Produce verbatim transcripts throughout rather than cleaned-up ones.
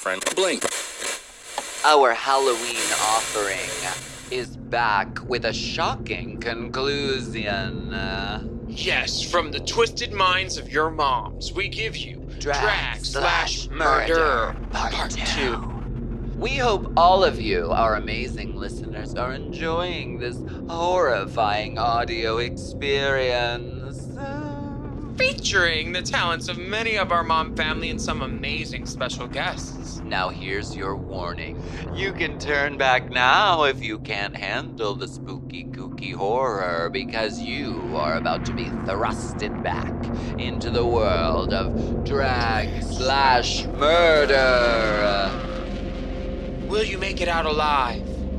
friend Blink. Our Halloween offering is back with a shocking conclusion. Uh, yes, from the twisted minds of your moms, we give you Drag, Drag slash slash Murder, Murder Part, Part two. two. We hope all of you, our amazing listeners, are enjoying this horrifying audio experience. Featuring the talents of many of our mom family and some amazing special guests. Now here's your warning. You can turn back now if you can't handle the spooky kooky horror, because you are about to be thrusted back into the world of drag slash murder. Will you make it out alive?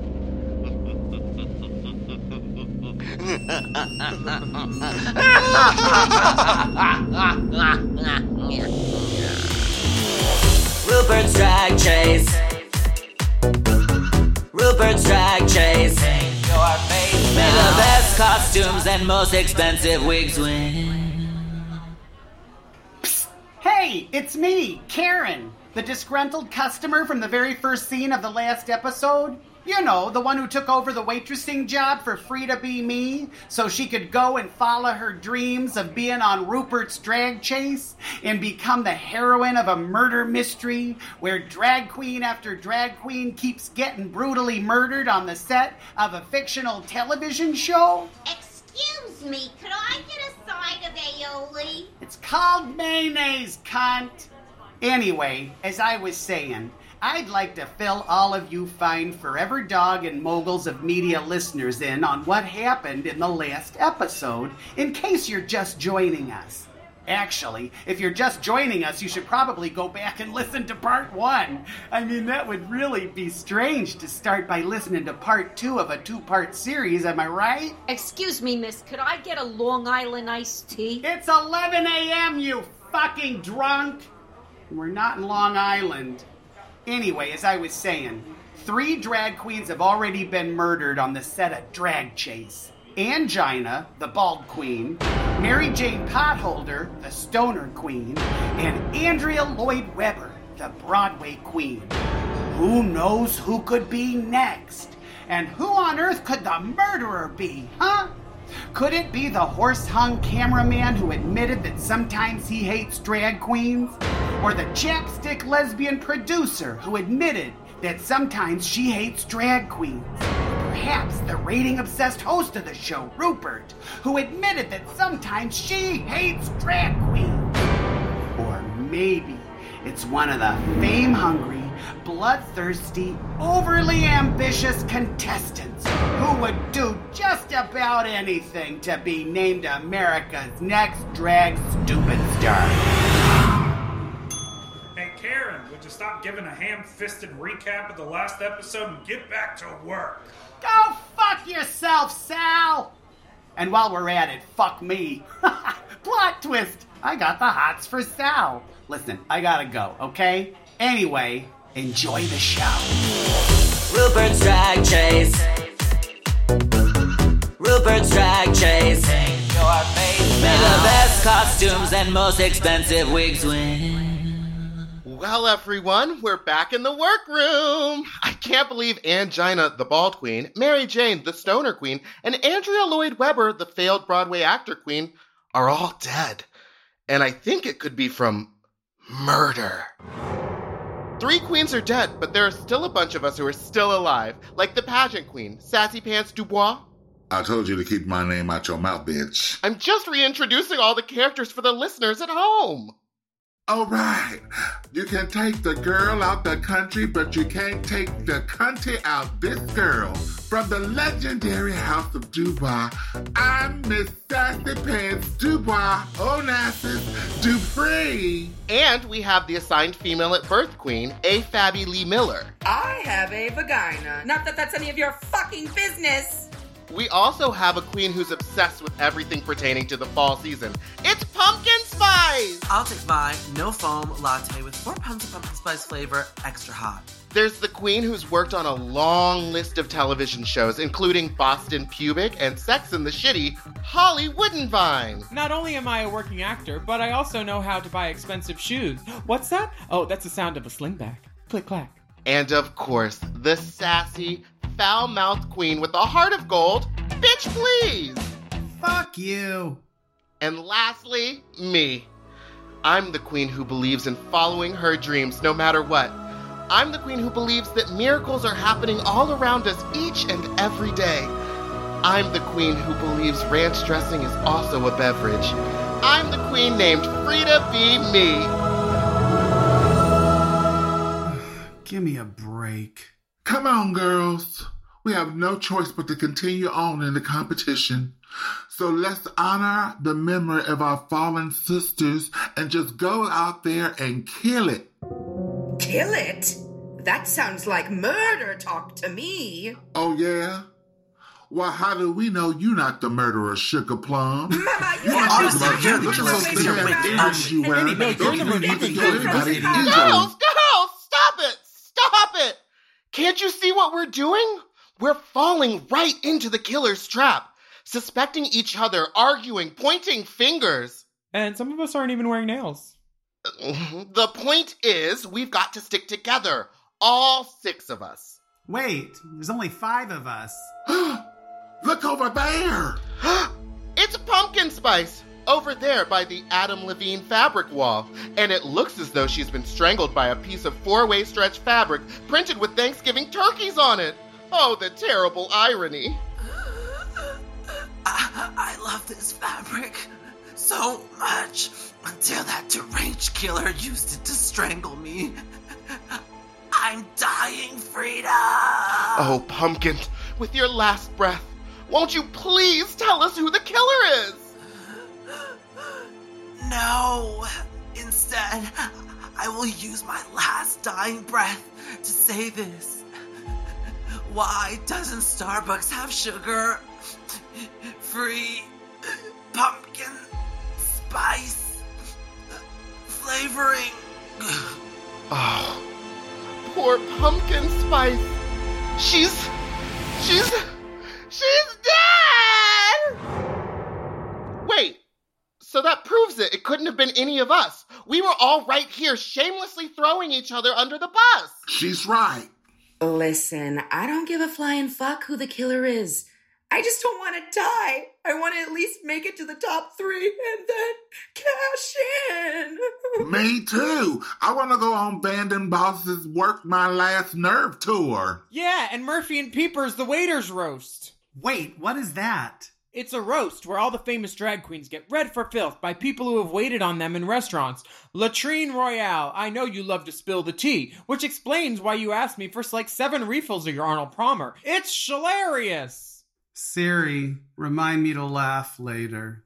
Rupert's Drag Chase. Rupert's Drag Chase. Your face. May the best costumes and most expensive wigs win. Psst. Hey, it's me, Karen, the disgruntled customer from the very first scene of the last episode. You know, the one who took over the waitressing job for Frida B. Me, so she could go and follow her dreams of being on Rupert's Drag Chase and become the heroine of a murder mystery where drag queen after drag queen keeps getting brutally murdered on the set of a fictional television show. Excuse me, could I get a side of aioli? It's called mayonnaise, cunt. Anyway, as I was saying, I'd like to fill all of you fine forever dog and moguls of media listeners in on what happened in the last episode, in case you're just joining us. Actually, if you're just joining us, you should probably go back and listen to part one. I mean, that would really be strange to start by listening to part two of a two-part series, am I right? Excuse me, miss, could I get a Long Island iced tea? It's eleven a.m., you fucking drunk! We're not in Long Island. Anyway, as I was saying, three drag queens have already been murdered on the set of Drag Chase. Angina, the bald queen, Mary Jane Potholder, the stoner queen, and Andrea Lloyd Webber, the Broadway queen. Who knows who could be next? And who on earth could the murderer be, huh? Could it be the horse-hung cameraman who admitted that sometimes he hates drag queens? Or the chapstick lesbian producer who admitted that sometimes she hates drag queens? Perhaps the rating-obsessed host of the show, Rupert, who admitted that sometimes she hates drag queens? Or maybe it's one of the fame-hungry, bloodthirsty, overly ambitious contestants who would do just about anything to be named America's next drag stupid star. Hey Karen, would you stop giving a ham-fisted recap of the last episode and get back to work? Go fuck yourself, Sal! And while we're at it, fuck me. Plot twist! I got the hots for Sal. Listen, I gotta go, okay? Anyway, enjoy the show. Rupert's Drag Chase. Rupert's Drag Chase. Your face. May the best costumes and most expensive wigs win. Well, everyone, we're back in the workroom. I can't believe Angina, the bald queen, Mary Jane, the stoner queen, and Andrea Lloyd Webber, the failed Broadway actor queen, are all dead. And I think it could be from murder. Three queens are dead, but there are still a bunch of us who are still alive, like the pageant queen, Sassy Pants Dubois. I told you to keep my name out your mouth, bitch. I'm just reintroducing all the characters for the listeners at home. All right. You can take the girl out the country, but you can't take the country out this girl. From the legendary House of Dubois, I'm Miss Sassy Pants Dubois, Onassis Dupree. And we have the assigned female at birth queen, A. Fabi Lee Miller. I have a vagina. Not that that's any of your fucking business. We also have a queen who's obsessed with everything pertaining to the fall season. It's Pumpkin Spice! I'll take my no foam latte with four pounds of pumpkin spice flavor, extra hot. There's the queen who's worked on a long list of television shows, including Boston Pubic and Sex and the Shitty, Holly Woodenvine. Not only am I a working actor, but I also know how to buy expensive shoes. What's that? Oh, that's the sound of a sling bag. Click clack. And of course, the sassy, foul-mouthed queen with a heart of gold, bitch please! Fuck you! And lastly, me. I'm the queen who believes in following her dreams no matter what. I'm the queen who believes that miracles are happening all around us each and every day. I'm the queen who believes ranch dressing is also a beverage. I'm the queen named Frida B. Me. Give me a break. Come on, girls. We have no choice but to continue on in the competition. So let's honor the memory of our fallen sisters and just go out there and kill it. Kill it? That sounds like murder talk to me. Oh, yeah? Well, how do we know you not the murderer, Sugar Plum? Mama, you are honestly, the Look at those big ass earrings you wearing. Those are you can kill anybody easily. Girls, girls, stop it! Stop it! Can't you see what we're doing? We're falling right into the killer's trap. Suspecting each other, arguing, pointing fingers. And some of us aren't even wearing nails. The point is, we've got to stick together. All six of us. Wait, there's only five of us. Look over there! It's Pumpkin Spice, over there by the Adam Levine fabric wall. And it looks as though she's been strangled by a piece of four-way stretch fabric printed with Thanksgiving turkeys on it. Oh, the terrible irony. I, I love this fabric so much until that deranged killer used it to strangle me. I'm dying, Frida! Oh, Pumpkin, with your last breath, won't you please tell us who the killer is? No. Instead, I will use my last dying breath to say this. Why doesn't Starbucks have sugar? Free pumpkin spice flavoring. Oh, poor Pumpkin Spice. She's, she's, she's dead! Wait, so that proves it. It couldn't have been any of us. We were all right here shamelessly throwing each other under the bus. She's right. Listen, I don't give a flying fuck who the killer is. I just don't want to die. I want to at least make it to the top three and then cash in. Me too. I want to go on Vanden Boss's Work My Last Nerve tour. Yeah, and Murphy and Peeper's The Waiter's Roast. Wait, what is that? It's a roast where all the famous drag queens get read for filth by people who have waited on them in restaurants. Latrine Royale, I know you love to spill the tea, which explains why you asked me for like seven refills of your Arnold Palmer. It's hilarious! Siri, remind me to laugh later.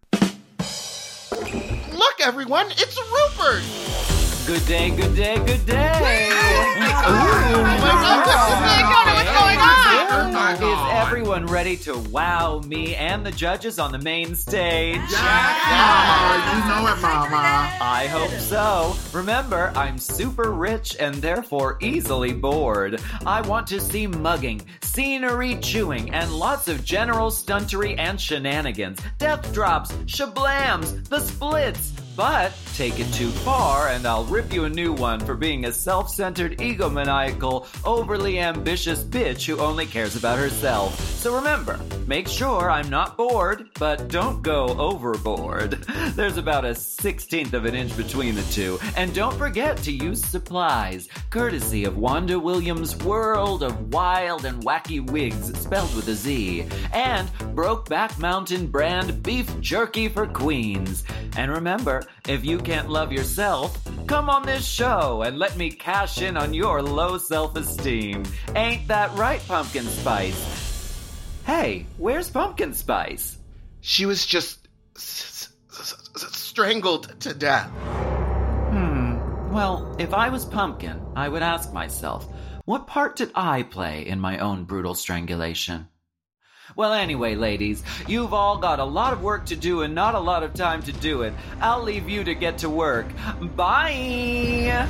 Look, everyone, it's Rupert! Good day, good day, good day! Oh my God, what's going on? Is everyone ready to wow me and the judges on the main stage? Yeah, you know it, Mama. I hope so. Remember, I'm super rich and therefore easily bored. I want to see mugging, scenery chewing, and lots of general stuntery and shenanigans, death drops, shablams, the splits. But take it too far and I'll rip you a new one for being a self-centered, egomaniacal, overly ambitious bitch who only cares about herself. So remember, make sure I'm not bored, but don't go overboard. There's about a sixteenth of an inch between the two. And don't forget to use supplies, courtesy of Wanda Williams' World of Wild and Wacky Wigs, spelled with a Z, and Brokeback Mountain brand beef jerky for queens. And remember, if you can't love yourself, come on this show and let me cash in on your low self-esteem. Ain't that right, Pumpkin Spice? Hey, where's Pumpkin Spice? She was just s- s- s- strangled to death. Hmm. Well, if I was Pumpkin, I would ask myself, what part did I play in my own brutal strangulation? Well, anyway, ladies, you've all got a lot of work to do and not a lot of time to do it. I'll leave you to get to work. Bye!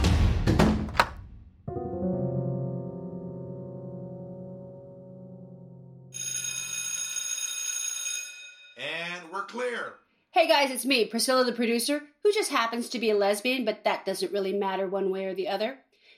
And we're clear. Hey guys, it's me, Priscilla the producer, who just happens to be a lesbian, but that doesn't really matter one way or the other.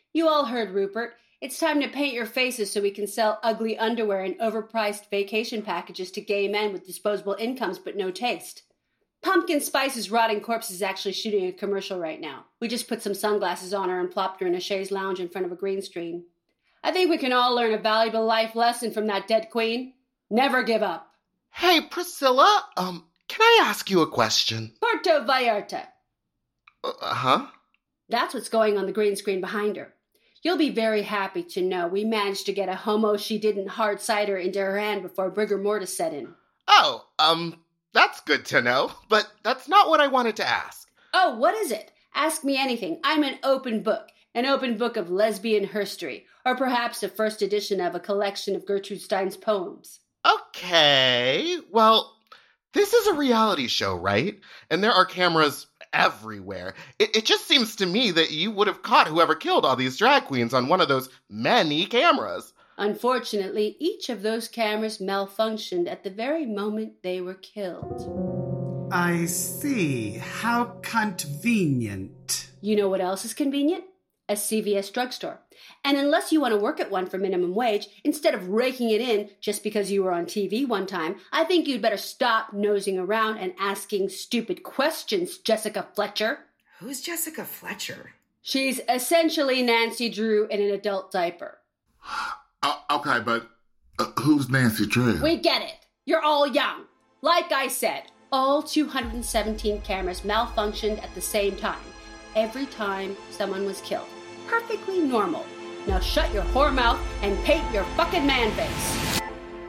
You all heard Rupert. It's time to paint your faces so we can sell ugly underwear and overpriced vacation packages to gay men with disposable incomes but no taste. Pumpkin Spice's Rotting Corpse is actually shooting a commercial right now. We just put some sunglasses on her and plopped her in a chaise lounge in front of a green screen. I think we can all learn a valuable life lesson from that dead queen. Never give up. Hey, Priscilla, um, can I ask you a question? Puerto Vallarta. Uh, huh? That's what's going on the green screen behind her. You'll be very happy to know we managed to get a homo she didn't hard cider into her hand before rigor mortis set in. Oh, um, that's good to know, but that's not what I wanted to ask. Oh, what is it? Ask me anything. I'm an open book. An open book of lesbian herstory, or perhaps a first edition of a collection of Gertrude Stein's poems. Okay, well, this is a reality show, right? And there are cameras everywhere. It, it just seems to me that you would have caught whoever killed all these drag queens on one of those many cameras. Unfortunately, each of those cameras malfunctioned at the very moment they were killed. I see. How convenient. You know what else is convenient? A C V S drugstore. And unless you want to work at one for minimum wage, instead of raking it in just because you were on T V one time, I think you'd better stop nosing around and asking stupid questions, Jessica Fletcher. Who's Jessica Fletcher? She's essentially Nancy Drew in an adult diaper. Uh, okay, but uh, who's Nancy Drew? We get it. You're all young. Like I said, all two hundred seventeen cameras malfunctioned at the same time. Every time someone was killed. Perfectly normal. Now shut your whore mouth and paint your fucking man face.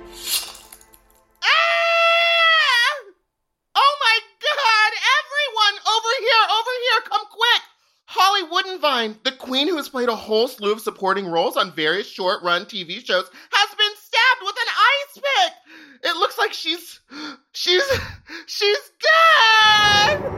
Ah! Oh my God! Everyone! Over here! Over here! Come quick! Holly Woodenvine, the queen who has played a whole slew of supporting roles on various short-run T V shows, has been stabbed with an ice pick! It looks like she's... she's... she's dead!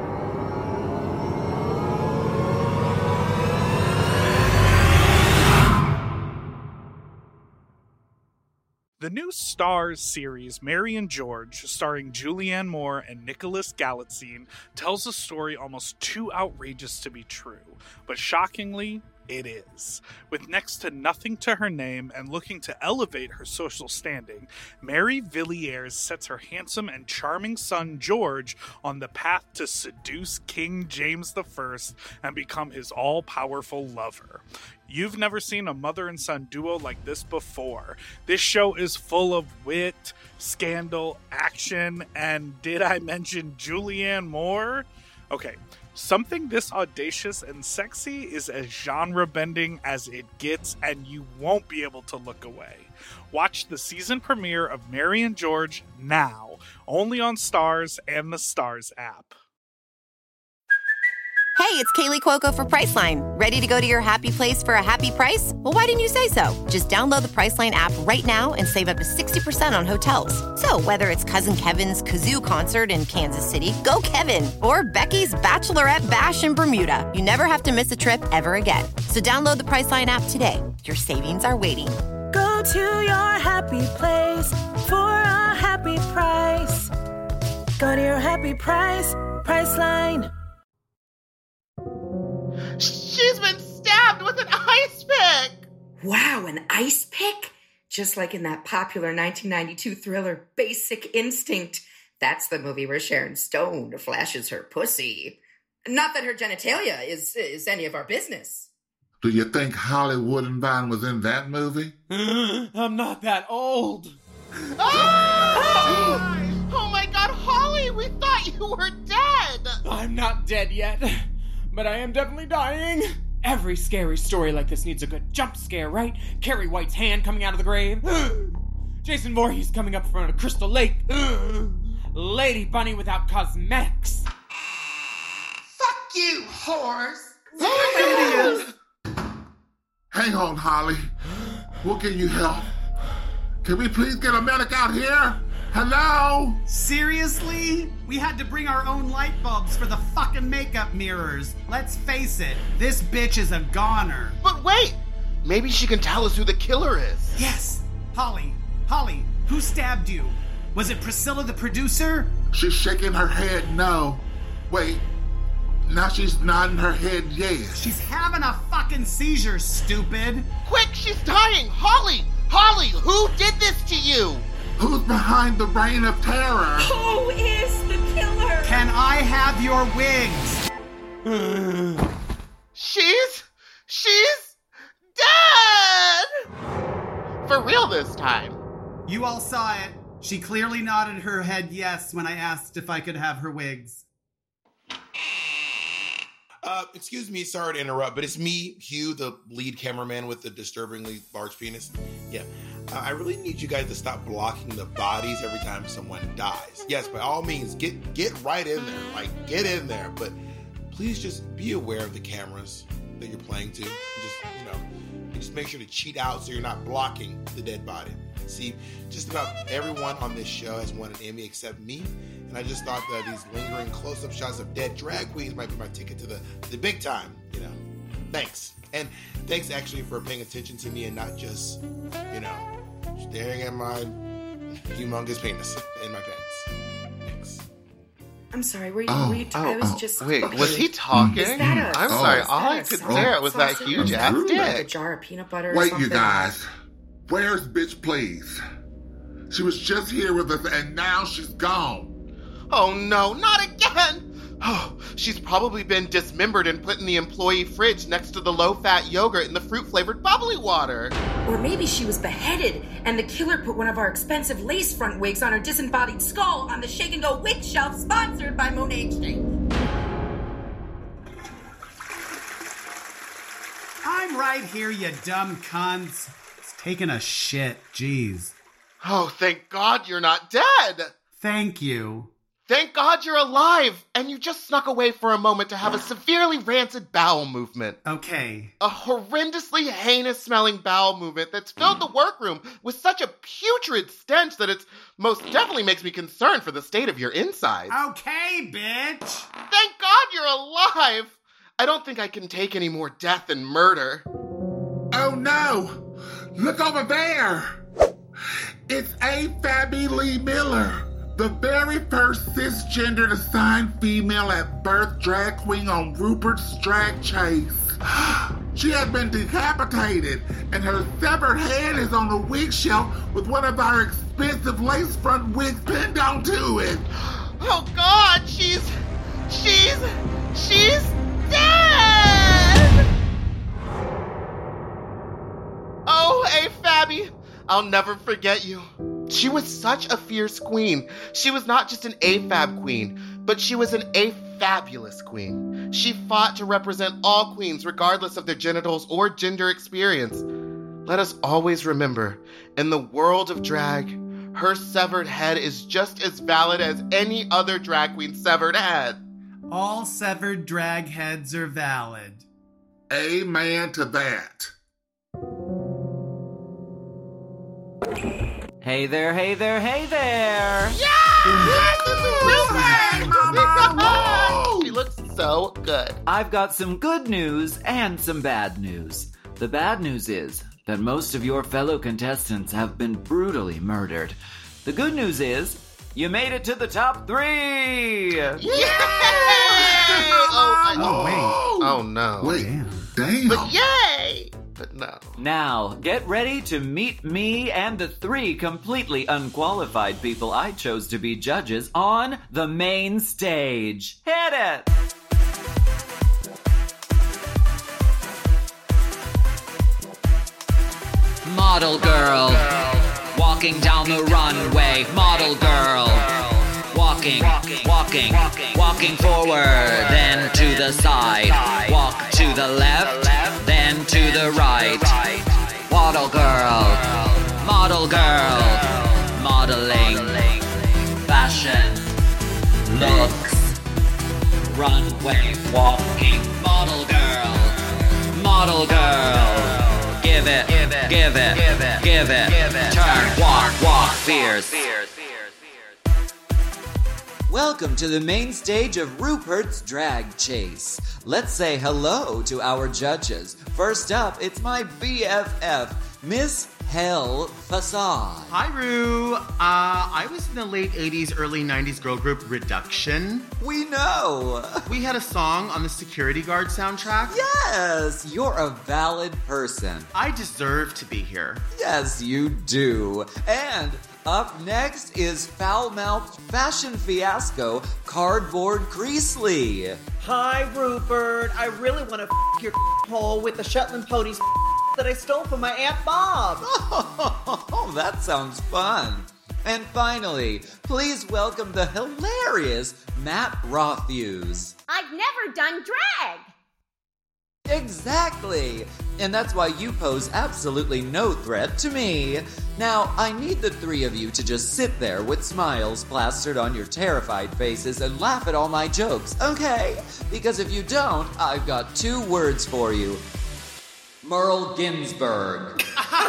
The new Starz series, Mary and George, starring Julianne Moore and Nicholas Galitzine, tells a story almost too outrageous to be true, but shockingly, it is. With next to nothing to her name and looking to elevate her social standing, Mary Villiers sets her handsome and charming son George on the path to seduce King James the First and become his all-powerful lover. You've never seen a mother and son duo like this before. This show is full of wit, scandal, action, and did I mention Julianne Moore? Okay, something this audacious and sexy is as genre-bending as it gets, and you won't be able to look away. Watch the season premiere of Mary and George now, only on Starz and the Starz app. Hey, it's Kaylee Cuoco for Priceline. Ready to go to your happy place for a happy price? Well, why didn't you say so? Just download the Priceline app right now and save up to sixty percent on hotels. So whether it's Cousin Kevin's Kazoo Concert in Kansas City, go Kevin, or Becky's Bachelorette Bash in Bermuda, you never have to miss a trip ever again. So download the Priceline app today. Your savings are waiting. Go to your happy place for a happy price. Go to your happy price, Priceline. She's been stabbed with an ice pick! Wow, an ice pick? Just like in that popular nineteen ninety-two thriller Basic Instinct. That's the movie where Sharon Stone flashes her pussy. Not that her genitalia is, is any of our business. Do you think Holly Woodenvine was in that movie? I'm not that old. Oh! Oh my God, Holly, we thought you were dead! I'm not dead yet. But I am definitely dying. Every scary story like this needs a good jump scare, right? Carrie White's hand coming out of the grave. Jason Voorhees coming up from a crystal lake. Lady Bunny without cosmetics. Fuck you, whores. Idiot. Hang on, Holly. We'll give you help. Can we please get a medic out here? Hello? Seriously? We had to bring our own light bulbs for the fucking makeup mirrors. Let's face it, this bitch is a goner. But wait! Maybe she can tell us who the killer is. Yes! Holly, Holly, who stabbed you? Was it Priscilla the producer? She's shaking her head no. Wait, now she's nodding her head yes. She's having a fucking fucking seizure, stupid. Quick, she's dying! Holly! Holly, who did this to you? Who's behind the reign of terror? Who is the killer? Can I have your wigs? She's... she's... dead! For real this time. You all saw it. She clearly nodded her head yes when I asked if I could have her wigs. Uh, excuse me, sorry to interrupt, but it's me, Hugh, the lead cameraman with the disturbingly large penis. Yeah, uh, I really need you guys to stop blocking the bodies every time someone dies. Yes, by all means, get get right in there, like get in there, but please just be aware of the cameras that you're playing to. Just, you know, just make sure to cheat out so you're not blocking the dead body. See, just about everyone on this show has won an Emmy except me, and I just thought that these lingering close-up shots of dead drag queens might be my ticket to the, the big time, you know. Thanks. And thanks actually for paying attention to me and not just, you know, staring at my humongous penis in my pants. Thanks. I'm sorry, were you, Oh, were you t- oh, I was oh, just... wait, okay. was he talking? Is that a, I'm oh, sorry, is all that I a could sauce- stare at was that saucer huge or ass like a dick. jar of peanut butter or Wait, something? you guys. Where's bitch, please? She was just here with us and now she's gone. Oh no, not again! Oh, she's probably been dismembered and put in the employee fridge next to the low-fat yogurt and the fruit-flavored bubbly water. Or maybe she was beheaded, and the killer put one of our expensive lace front wigs on her disembodied skull on the Shake and Go wig shelf sponsored by Monet Exchange. I'm right here, you dumb cunts. It's taking a shit, jeez. Oh, thank God you're not dead! Thank you. Thank God you're alive, and you just snuck away for a moment to have a severely rancid bowel movement. Okay. A horrendously heinous-smelling bowel movement that's filled the workroom with such a putrid stench that it most definitely makes me concerned for the state of your insides. Okay, bitch! Thank God you're alive! I don't think I can take any more death and murder. Oh no! Look over there! It's A. Fabi Lee Miller, the very first cisgendered assigned female at birth drag queen on Rupert's Drag Chase. She has been decapitated, and her severed head is on a wig shelf with one of our expensive lace front wigs pinned onto it. Oh God, she's... she's... she's dead! Oh, A. Fabi, I'll never forget you. She was such a fierce queen. She was not just an A-fab queen, but she was an A-fabulous queen. She fought to represent all queens regardless of their genitals or gender experience. Let us always remember, in the world of drag, her severed head is just as valid as any other drag queen's severed head. All severed drag heads are valid. Amen to that. Hey there, hey there, hey there! She looks so good. I've got some good news and some bad news. The bad news is that most of your fellow contestants have been brutally murdered. The good news is you made it to the top three! Yay! Oh, I, Oh, wait. oh no. Wait, damn. But yay! But no. Now, get ready to meet me and the three completely unqualified people I chose to be judges on the main stage. Hit it! Model girl, walking down the runway. Model girl, walking, walking, walking forward, then to the side. Walk to the left, then to the right. Model girl, model girl, modeling, fashion, looks, runway walking. Model girl, model girl. Give it, give it, give it, give it, give it. Turn, walk, walk, fierce. Welcome to the main stage of Rupert's Drag Chase. Let's say hello to our judges. First up, it's my B F F, Miss Hell Facade. Hi, Rue. Uh, I was in the late eighties, early nineties girl group Reduction. We know. We had a song on the Security Guard soundtrack. Yes, you're a valid person. I deserve to be here. Yes, you do. And up next is foul-mouthed fashion fiasco Cardboard Creasley. Hi, Rupert. I really want to f*** your hole with the Shetland ponies that I stole from my Aunt Bob. Oh, that sounds fun. And finally, please welcome the hilarious Matt Rothfuse. I've never done drag. Exactly. And that's why you pose absolutely no threat to me. Now, I need the three of you to just sit there with smiles plastered on your terrified faces and laugh at all my jokes, okay? Because if you don't, I've got two words for you. Merle Ginsburg.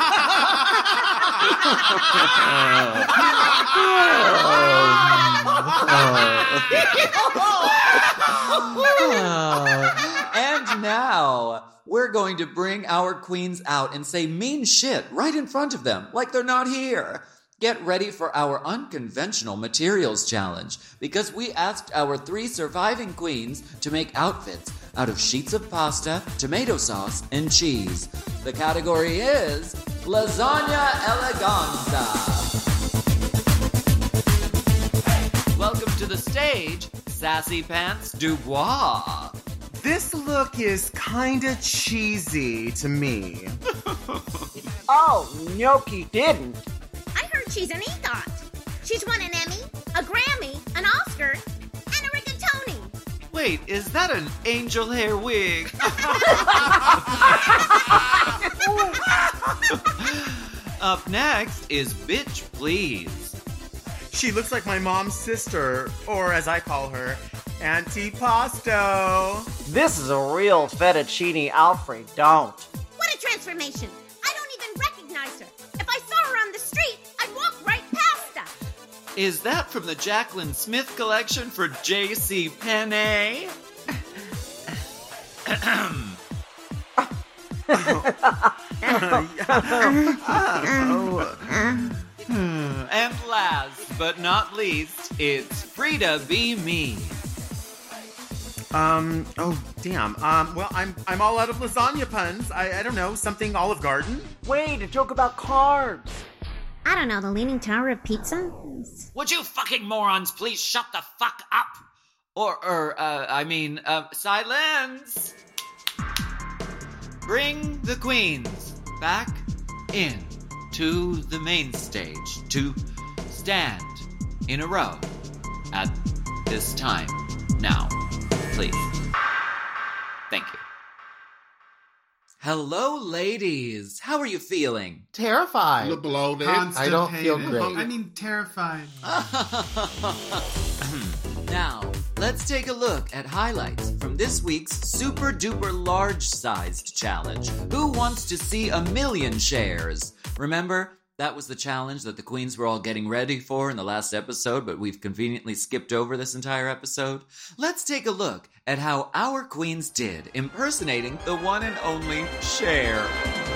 And now, we're going to bring our queens out and say mean shit right in front of them, like they're not here. Get ready for our unconventional materials challenge, because we asked our three surviving queens to make outfits out of sheets of pasta, tomato sauce, and cheese. The category is Lasagna Eleganza. Welcome to the stage, Sassy Pants Dubois. This look is kinda cheesy to me. Oh, Gnocchi didn't. I heard she's an EGOT. She's won an Emmy, a Grammy, an Oscar, and a rigatoni. Wait, is that an angel hair wig? Up next is Bitch Please. She looks like my mom's sister, or as I call her, Auntie Pasto. This is a real fettuccine Alfredo. What a transformation. I don't even recognize her. If I saw her on the street, I'd walk right past her. Is that from the Jaclyn Smith collection for J C Penney? And last but not least, it's Frida B. Me. Um, oh, damn. Um, well, I'm I'm all out of lasagna puns. I, I don't know, something Olive Garden? Wait, a joke about carbs. I don't know, the Leaning Tower of Pizza? Would you fucking morons please shut the fuck up? Or, or, uh, I mean, uh, silence! Bring the queens back in to the main stage to stand in a row at this time now, please. Thank you. Hello, ladies. How are you feeling? Terrified. You're bloated. I don't feel great. I mean, terrified. Now, let's take a look at highlights from this week's super duper large sized challenge. Who wants to see a million shares? Remember, that was the challenge that the queens were all getting ready for in the last episode, but we've conveniently skipped over this entire episode. Let's take a look at how our queens did impersonating the one and only Cher.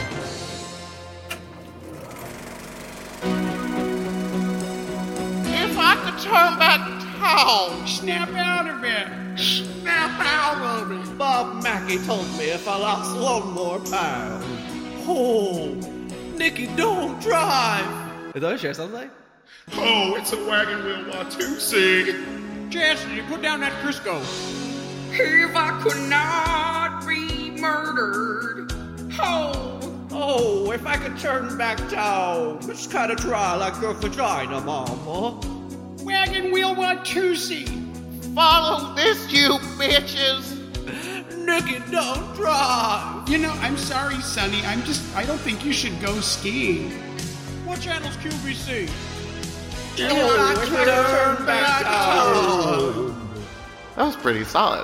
If I could turn back time, snap out of it, snap out of it. Bob Mackey told me if I lost one more pound. Oh, Nikki, don't drive. Is that a Cher something? Oh, it's a wagon wheel Watusi. Chastity, put down that Crisco. If I could not be murdered. Oh, oh, if I could turn back time. Just kind of dry like your vagina, mama. Wagon wheel Watusi. Follow this, you bitches. Nikki, don't drive. You know, I'm sorry, Sonny. I'm just, I don't think you should go skiing. What channel's Q V C? If I could turn back time. That was pretty solid.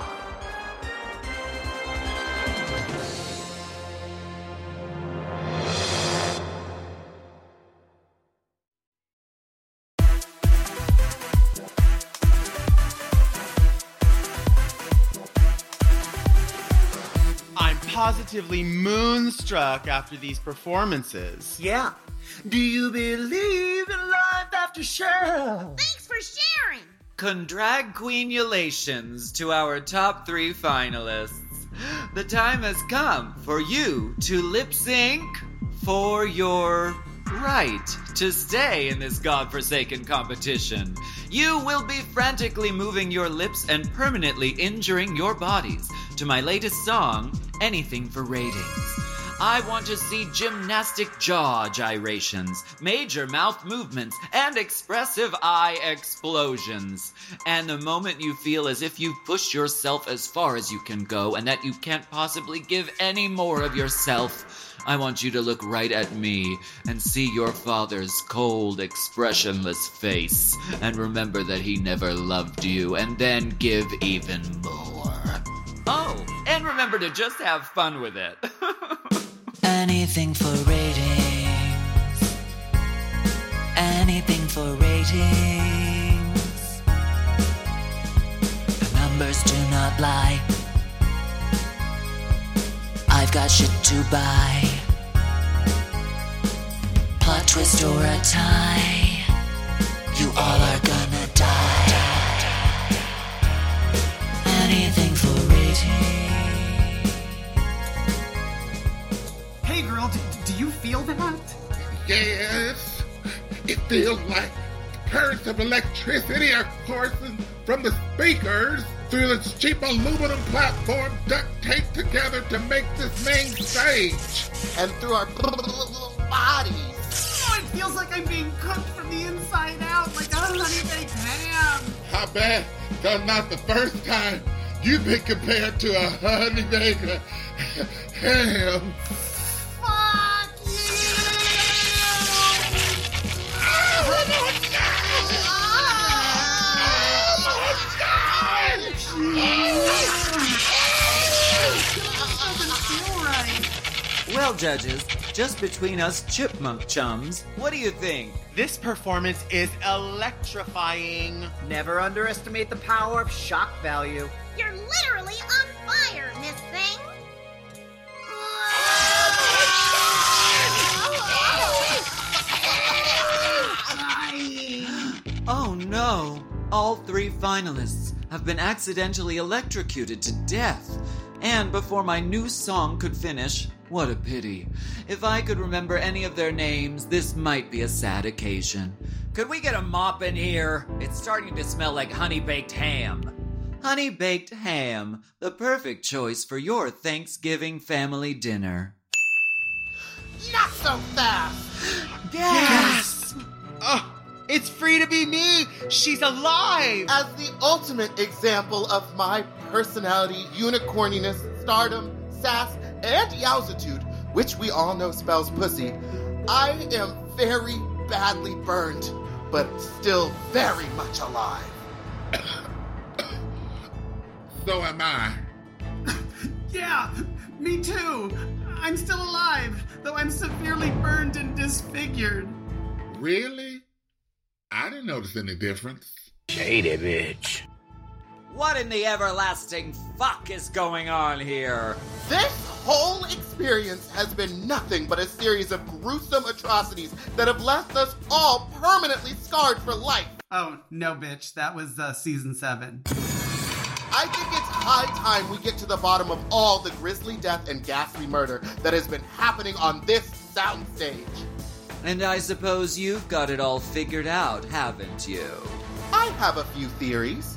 I'm positively moonstruck after these performances. Yeah, Do you believe in life after Cheryl? Thanks for sharing. Condragqueeniulations to our top three finalists. The time has come for you to lip sync for your right to stay in this godforsaken competition. You will be frantically moving your lips and permanently injuring your bodies to my latest song, Anything for Ratings. I want to see gymnastic jaw gyrations, major mouth movements, and expressive eye explosions. And the moment you feel as if you've pushed yourself as far as you can go and that you can't possibly give any more of yourself, I want you to look right at me and see your father's cold, expressionless face and remember that he never loved you, and then give even more. Oh, and remember to just have fun with it. Anything for ratings. Anything for ratings. The numbers do not lie. I've got shit to buy. Plot twist or a tie. You all are gonna die. Anything for ratings. Hey girl, do, do you feel that? Yes. It feels like currents of electricity are coursing from the speakers through this cheap aluminum platform duct taped together to make this main stage. And through our bodies. Oh, it feels like I'm being cooked from the inside out like a honey-baked ham. How bad? Though not the first time you've been compared to a honey-baked ham. Fuck you! Well, judges, just between us chipmunk chums, what do you think? This performance is electrifying. Never underestimate the power of shock value. You're literally on fire, Miss Thing. Oh no! All three finalists have been accidentally electrocuted to death. And before my new song could finish, what a pity. If I could remember any of their names, this might be a sad occasion. Could we get a mop in here? It's starting to smell like honey-baked ham. Honey-baked ham, the perfect choice for your Thanksgiving family dinner. Not so fast! Yes! Oh, it's free to be me! She's alive! As the ultimate example of my personality, unicorniness, stardom, sass, and yowzitude, which we all know spells pussy, I am very badly burned, but still very much alive. So am I. Yeah, me too. I'm still alive, though I'm severely burned and disfigured. Really? I didn't notice any difference. Shady bitch. What in the everlasting fuck is going on here? This whole experience has been nothing but a series of gruesome atrocities that have left us all permanently scarred for life. Oh, no, bitch. That was uh, season seven. I think it's high time we get to the bottom of all the grisly death and ghastly murder that has been happening on this soundstage. And I suppose you've got it all figured out, haven't you? I have a few theories.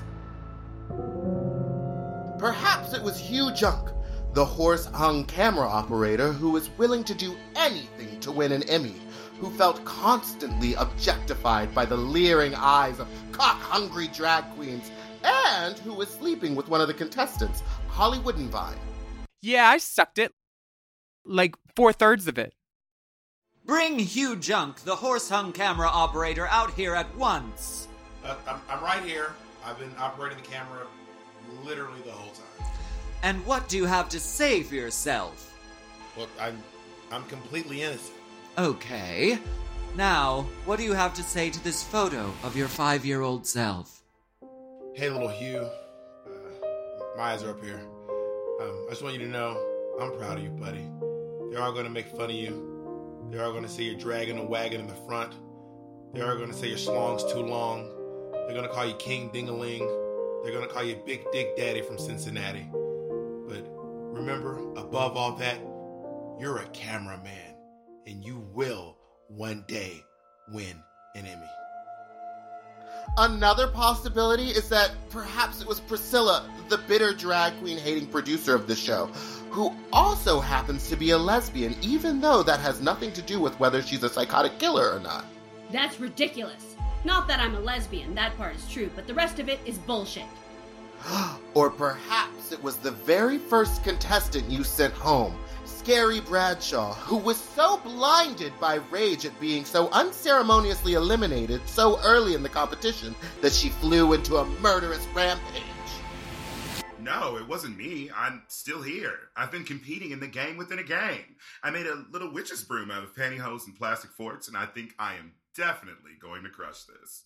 Perhaps it was Hugh Junk, the horse-hung camera operator who was willing to do anything to win an Emmy, who felt constantly objectified by the leering eyes of cock-hungry drag queens, and who was sleeping with one of the contestants, Holly Woodenvine. Yeah, I sucked it. Like, four-thirds of it. Bring Hugh Junk, the horse-hung camera operator, out here at once. Uh, I'm, I'm right here. I've been operating the camera literally the whole time. And what do you have to say for yourself? Well, I'm, I'm completely innocent. Okay. Now, what do you have to say to this photo of your five-year-old self? Hey, little Hugh. Uh, my eyes are up here. Um, I just want you to know I'm proud of you, buddy. They're all going to make fun of you. They are going to say you're dragging a wagon in the front. They are going to say your schlong's too long. They're going to call you King Ding-a-ling. They're going to call you Big Dick Daddy from Cincinnati. But remember, above all that, you're a cameraman, and you will one day win an Emmy. Another possibility is that perhaps it was Priscilla, the bitter drag queen hating producer of the show, who also happens to be a lesbian, even though that has nothing to do with whether she's a psychotic killer or not. That's ridiculous. Not that I'm a lesbian, that part is true, but the rest of it is bullshit. Or perhaps it was the very first contestant you sent home, Scary Bradshaw, who was so blinded by rage at being so unceremoniously eliminated so early in the competition that she flew into a murderous rampage. No, it wasn't me. I'm still here. I've been competing in the game within a game. I made a little witch's broom out of pantyhose and plastic forts, and I think I am definitely going to crush this.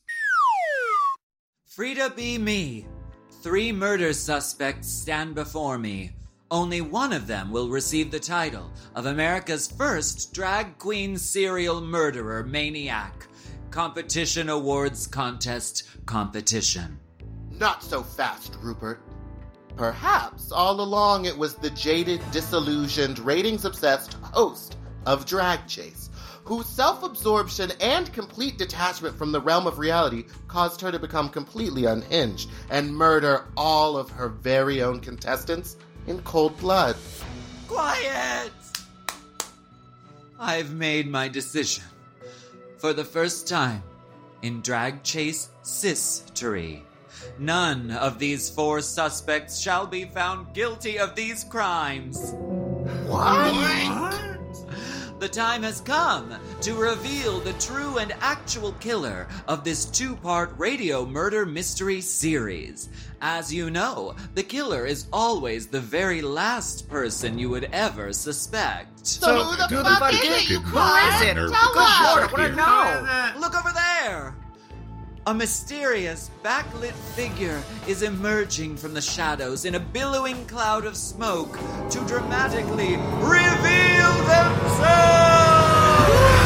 Frida be me. Three murder suspects stand before me. Only one of them will receive the title of America's first drag queen serial murderer maniac. Competition Awards Contest Competition. Not so fast, Rupert. Perhaps all along it was the jaded, disillusioned, ratings-obsessed host of Drag Chase, whose self-absorption and complete detachment from the realm of reality caused her to become completely unhinged and murder all of her very own contestants in cold blood. Quiet! I've made my decision. For the first time in Drag Chase history, none of these four suspects shall be found guilty of these crimes. What? The time has come to reveal the true and actual killer of this two-part radio murder mystery series. As you know, the killer is always the very last person you would ever suspect. So who the fuck is it, you Who is it? Tell Good us! Lord, I want to know. Look over there! A mysterious, backlit figure is emerging from the shadows in a billowing cloud of smoke to dramatically reveal themselves!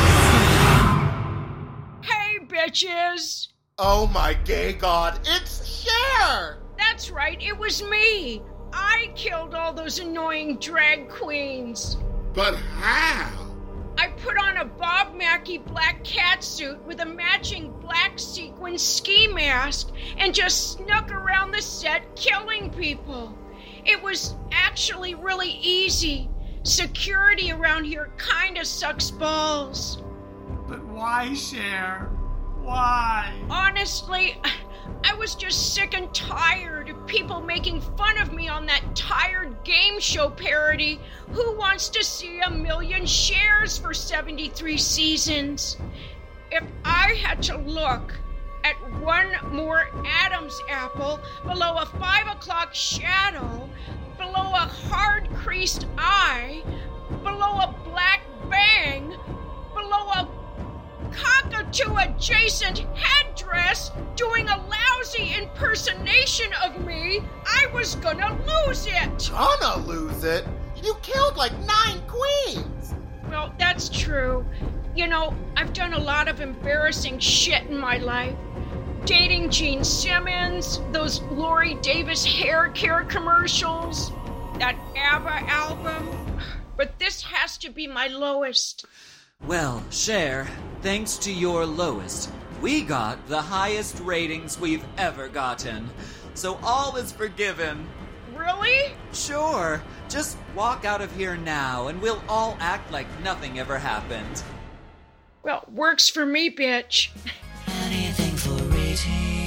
Hey, bitches! Oh my gay god, it's Cher! That's right, it was me! I killed all those annoying drag queens! But how? I put on a Bob Mackie black catsuit with a matching black sequin ski mask and just snuck around the set killing people. It was actually really easy. Security around here kinda sucks balls. But why, Cher? Why? Honestly, I was just sick and tired of people making fun of me on that tired game show parody, Who Wants to See a Million Shares for seventy-three seasons. If I had to look at one more Adam's apple below a five o'clock shadow, below a hard-creased eye, below a black bang, below a cockatoo-adjacent headdress doing a lousy impersonation of me, I was gonna lose it! Gonna lose it? You killed like nine queens! Well, that's true. You know, I've done a lot of embarrassing shit in my life. Dating Gene Simmons, those Lori Davis hair care commercials, that ABBA album. But this has to be my lowest. Well, Cher, thanks to your lowest, we got the highest ratings we've ever gotten. So all is forgiven. Really? Sure. Just walk out of here now and we'll all act like nothing ever happened. Well, works for me, bitch. Anything for ratings.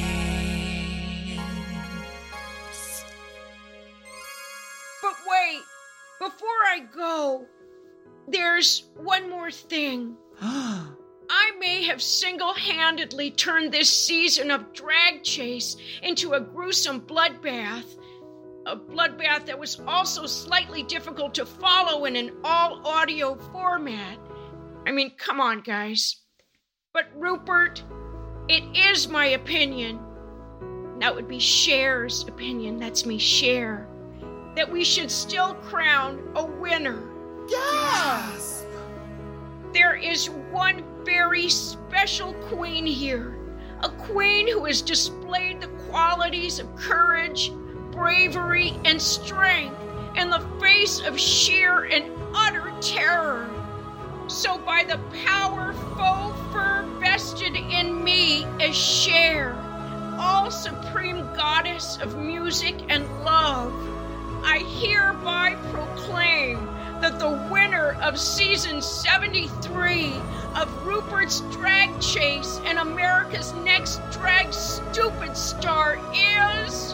But wait, before I go, there's one more thing. I may have single-handedly turned this season of Drag Chase into a gruesome bloodbath. A bloodbath that was also slightly difficult to follow in an all-audio format. I mean, come on, guys. But Rupert, it is my opinion. That would be Cher's opinion. That's me, Cher. That we should still crown a winner. Yes! there is one very special queen here. A queen who has displayed the qualities of courage, bravery, and strength in the face of sheer and utter terror. So by the power faux fur vested in me as Cher, all supreme goddess of music and love, I hereby proclaim that the winner of season seventy-three of Rupert's Drag Chase and America's Next Drag Stupid Star is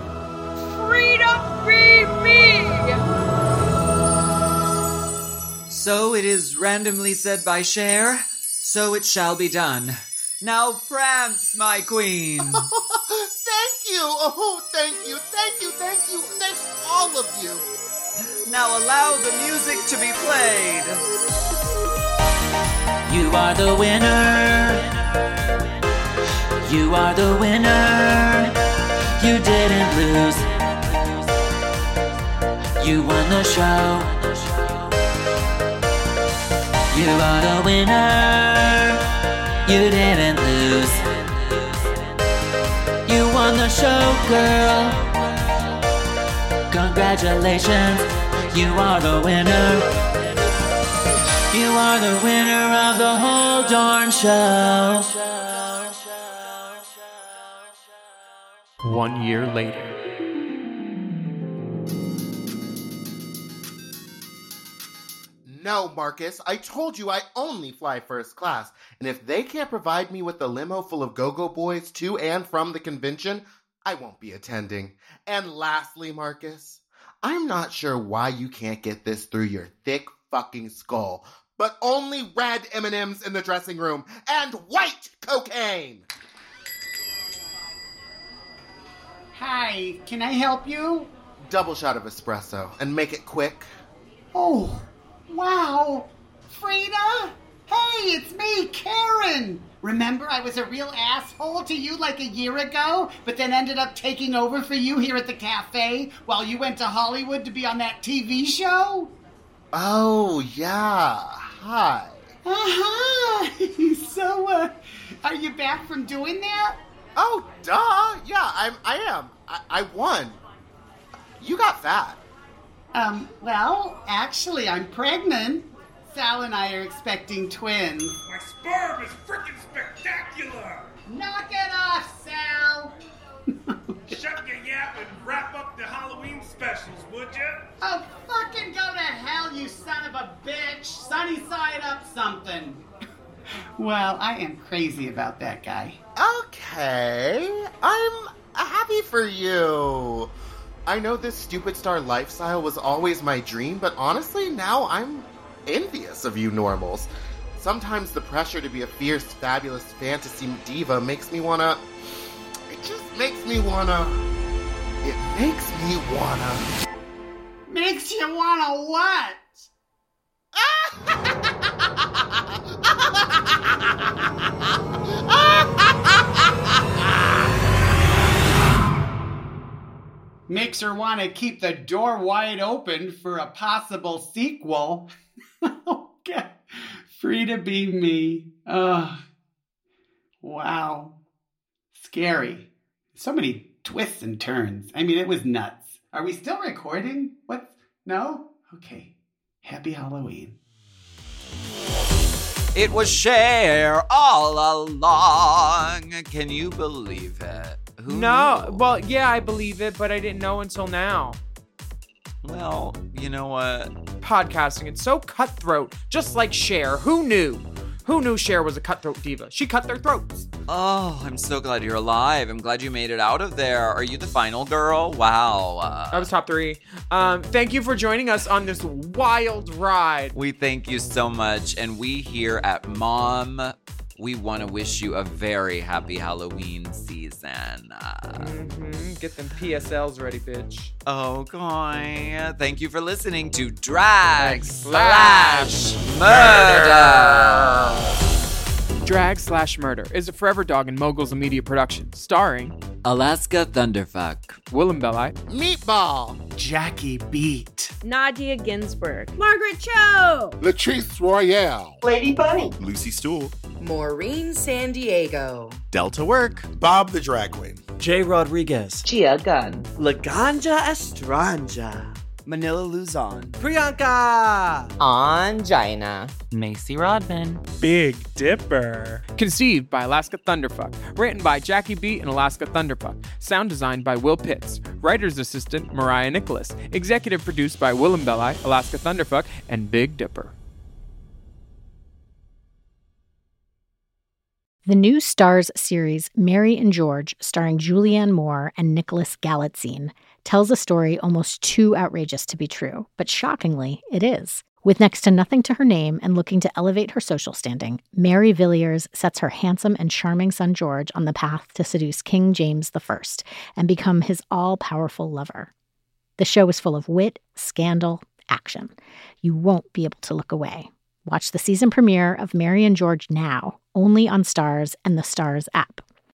Frida B. Me! So it is randomly said by Cher, so it shall be done. Now prance, my queen! Thank you! Oh, thank you, thank you, thank you, thank all of you! Now allow the music to be played. You are the winner. You are the winner. You didn't lose. You won the show. You are the winner. You didn't lose. You won the show, girl. Congratulations. You are the winner. You are the winner of the whole darn show. One year later. No, Marcus, I told you I only fly first class, and if they can't provide me with a limo full of go-go boys to and from the convention, I won't be attending. And lastly, Marcus, I'm not sure why you can't get this through your thick fucking skull, but only red M and M's in the dressing room and white cocaine! Hi, can I help you? Double shot of espresso, and make it quick. Oh, wow. Frida? Hey, it's me, Karen. Remember I was a real asshole to you like a year ago, but then ended up taking over for you here at the cafe while you went to Hollywood to be on that T V show? Oh, yeah. Hi. Uh-huh. So, uh, are you back from doing that? Oh, duh. Yeah, I'm, I am. I, I won. You got fat. Um, well, actually, I'm pregnant. Sal and I are expecting twins. My sperm is freaking spectacular! Knock it off, Sal! Shut your yap and wrap up the Halloween specials, would ya? Oh, fucking go to hell, you son of a bitch! Sunny side up something! Well, I am crazy about that guy. Okay, I'm happy for you. I know this stupid star lifestyle was always my dream, but honestly, now I'm envious of you normals. Sometimes the pressure to be a fierce, fabulous fantasy diva makes me wanna... It just makes me wanna... It makes me wanna... Makes you wanna what? Makes her want to keep the door wide open for a possible sequel. Okay. Frida be me. Oh, wow. Scary. So many twists and turns. I mean, it was nuts. Are we still recording? What? No? Okay. Happy Halloween. It was Cher all along. Can you believe it? Who no, knew? Well, yeah, I believe it, but I didn't know until now. Well, you know what? Podcasting, it's so cutthroat, just like Cher. Who knew? Who knew Cher was a cutthroat diva? She cut their throats. Oh, I'm so glad you're alive. I'm glad you made it out of there. Are you the final girl? Wow. Uh, I was top three. Um, thank you for joining us on this wild ride. We thank you so much. And we here at Mom, we want to wish you a very happy Halloween season. Uh, mm-hmm. Get them P S Ls ready, bitch. Oh, God. Thank you for listening to Drag Slash Murder. Drag Backslash Murder is a Forever Dog and Moguls and Media production, starring Alaska Thunderfuck, Willem Belli, Meatball, Jackie Beat, Nadia Ginsburg, Margaret Cho, Latrice Royale, Lady Bunny, Lucy Stool, Maureen San Diego, Delta Work, Bob the Drag Queen, Jay Rodriguez, Gia Gunn, Laganja Estranja, Manila Luzon, Priyanka, Angina, Macy Rodman, Big Dipper. Conceived by Alaska Thunderfuck. Written by Jackie Beat and Alaska Thunderfuck. Sound designed by Will Pitts. Writer's assistant Mariah Nicholas. Executive produced by Willem Belli, Alaska Thunderfuck, and Big Dipper. The new Starz series Mary and George, starring Julianne Moore and Nicholas Galitzine, tells a story almost too outrageous to be true, but shockingly, it is. With next to nothing to her name and looking to elevate her social standing, Mary Villiers sets her handsome and charming son George on the path to seduce King James the First and become his all-powerful lover. The show is full of wit, scandal, action. You won't be able to look away. Watch the season premiere of Mary and George now, only on Starz and the Starz app.